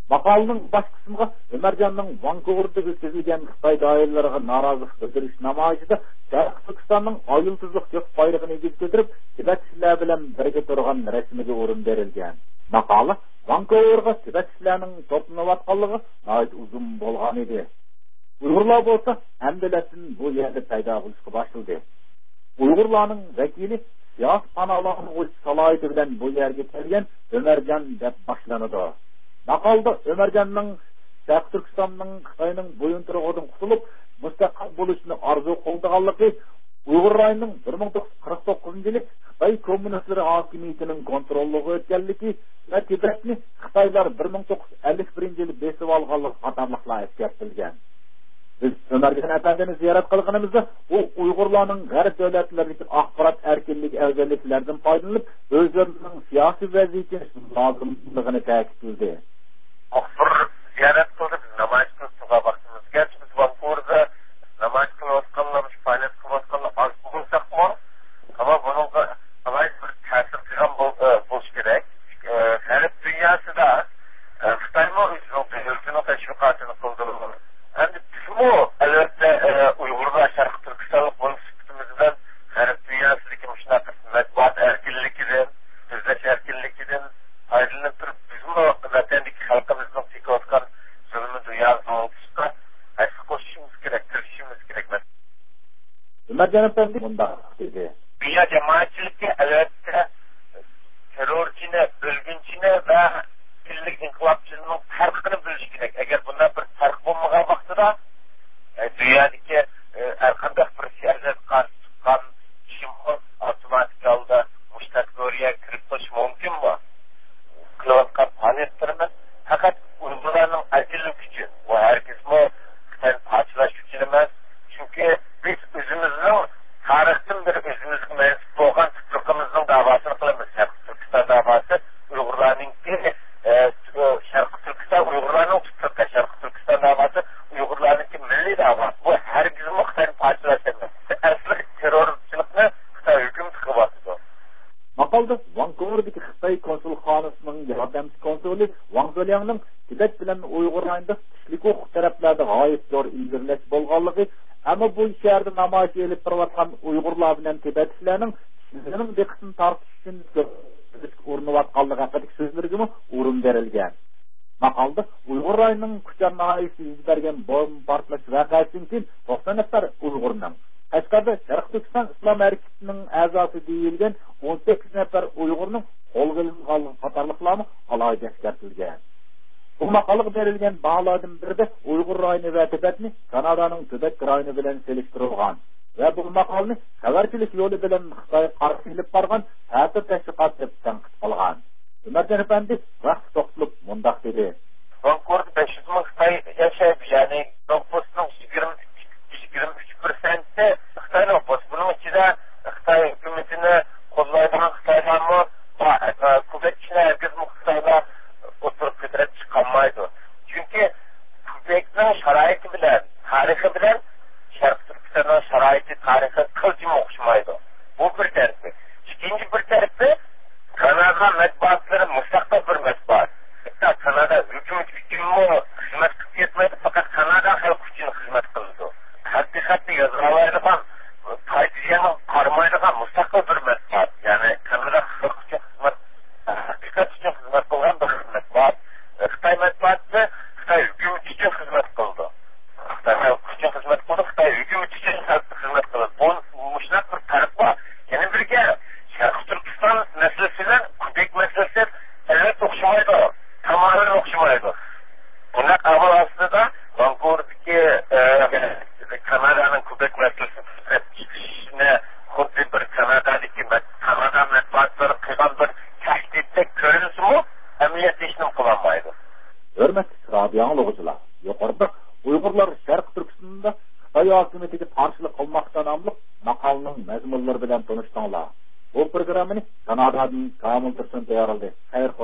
Maqalının baş qismiga Ömercanның Vancouverda o'tkazilgan Xitoy doiralariga norozilik bildirish namoyishida Sharq Turkistonning oyultuzlik yo'q bayrog'ini egib ko'tarib, Tibetchilar bilan birga turgan rasmiga o'rin berilgan. Maqola Vancouverga Tibetchilarning to'planayotganligi nihoyat uzun bo'lgan edi. Uyg'urlar bo'lsa, hamdalatin bu yerda paydo bo'lishga boshladi. Uyg'urlarning vakili siyos panohlarning o'z salohiyati bilan bu yerga kelgan Ömercan deb boshlanadi. Maqolda Ömercanның Sharq Turkistonning Xitoyning bo'yintirog'idan qutulib, mustaqil bo'lishni orzu qilganligi Uyg'ur rayoning 1949-yili Xitoy kommunistlari hokimiyatining kontrolligiga o'tganligi va Tibetni Xitoylar 1951-yili besib olganligi qatorliqlar eskartilgan. Biz Ömercan efendini ziyorat qilganimizda u Uyg'urlarning g'arb davlatlaridagi axborot erkinligi afzalliklaridan foydalanib, o'zlarining siyosiy vaziyatini lozimligini ta'kidladi. Oxford ziyorat qilib namoyish qilishga vaqtimiz keldi. Biz Vancouverda namoyish qilayotganlar, faoliyat qilayotganlar oz bo'lsaqmi, ammo bunga alohida bir ta'sir qilgan bo'lishi kerak. G'arb dunyosida Xitoymo o'zining tashviqotini qildirgan. Endi bizmo albatta Uyg'urlar Sharq Turkistonlik bo'lib sifatimizdan g'arb dunyosidagi shunaqa matbuot erkinligidan, so'zlash erkinligidan foydalanib turib, bizmo vatandagi xalqimizning chekayotgan zulmi dunyosida asl qo'shishimiz kerak, kirishimiz kerak. Ömercan efendi bunday dedi. Dünya jamoatchiligi albatta terrorchini, o'lgunchini va illik inqilobchining farqini bilish kerak. Agar bundan bir farq bo'lmagan vaqtida dunyodagi har qanday bir siyosat qarshi chiqqan ishimni avtomatik holda mush kategoriyaga kirib qo'yish mumkinmi? Qilayotgan faoliyatlarimiz faqat Uyg'urlarning ajillik kuchi va hargizmi Xitoy parchalash kuchi emas. Chunki biz o'zimizning tarixdan beri o'zimizga mansub bo'lgan tuproqimizning davosini qilamiz. Turkiston davosi Uyg'urlarning Sharq Turkiston Uyg'urlarning tuproqi, Sharq Turkiston davosi Uyg'urlarning milliy davosi. Bu hargizmi Xitoy parchalash emas. Asli terrorchilikni Xitoy hukumati qilyapti. Maqolda Vancouver'dagi Xitoy konsulxonasining yordamchi konsuli Wang Zoliangning Tibet bilan Uyg'ur rayonida kishilik huquq taraflarda g'oyat zo'r ilgirlash bo'lganligi, ammo bu shaharda namoyish elib turayotgan Uyg'urlar bilan Tibetchilarning o'zining diqqatini tortish uchun urinayotganligi haqidagi so'zlarga o'rin berilgan. Maqolda Uyg'ur rayoning Kuchar namoyishida yuz bergan bomb portlash voqeasidan keyin 90 nafar Uyg'urning Qashqarda Sharq Turkiston Islom harakatining a'zosi deyilgan 18 nafar Uyg'urning qo'lga olinganligi qatorliqlarni alohida eskartilgan. Bu maqolaga berilgan baholardan birida Uyg'ur rayoni va Tibetni Kanadaning Tibet rayoni bilan selishtirilgan va bu maqolani xabarchilik yo'li bilan Xitoy qarshi ilib borgan ta'sir tashviqot deb tanqid qilgan. Ömercan efendi vaqt to'xtalib mundaq dedi. Vancouverda 500 ming Xitoy yashaydi, ya'ni nüfusining 23% Xitoy nüfusi. Buning ichida Xitoy hukumatini qo'llaydigan Xitoylarmi Quebekchilar hargizmi Xitoylar o'tirib ko'tarib chiqolmaydi. Chunki Quebekning sharoiti bilan, tarixi bilan Sharq Turkistonning sharoiti, tarixi qilchim o'xshamaydi. Bu bir tarafi. Ikkinchi bir tarafi Kanada matbuotlari mustaqil bir matbuot. Hatta Kanada hukumat uchunmi xizmat qilib ketmaydi, faqat Kanada xalq uchun xizmat qiladi. Haqiqatni yozaoladigan, partiyani qaramaydigan mustaqil bir matbuot. Ya'ni Kanada xalq uchun xizmat, haqiqat uchun xizmat qilgan bir matbuot. Xitoy matbuoti Xitoy hukumat uchun xizmat qildi. Xitoy xalq uchun xizmat qildi, Xitoy hukumat uchun xizmat qildi. Bu mushtaq bir farq bor. Yana birga Sharq Turkiston masalasi bilan Quebek masalasi albatta o'xshamaydi. Tamamen o'xshamaydi. Bular avval aslida Vancouver'dagi Kanadaning Quebek masalasini xuddi bir Kanadadagi Kanada matbuotlari qilgan bir tahdidda ko'rinsa-mu, amaliyotda hech nima qilolmaydi. Hurmatli radio anglag'uchilar, yuqorida Uyg'urlar Sharq Turkistonda Xitoy hokimiyatiga qarshilik qilmoqda nomli maqolaning mazmunlari bilan tanishdinglar. Bu programmani Kanadadan Kamil Tursun tayyorladi. Xayr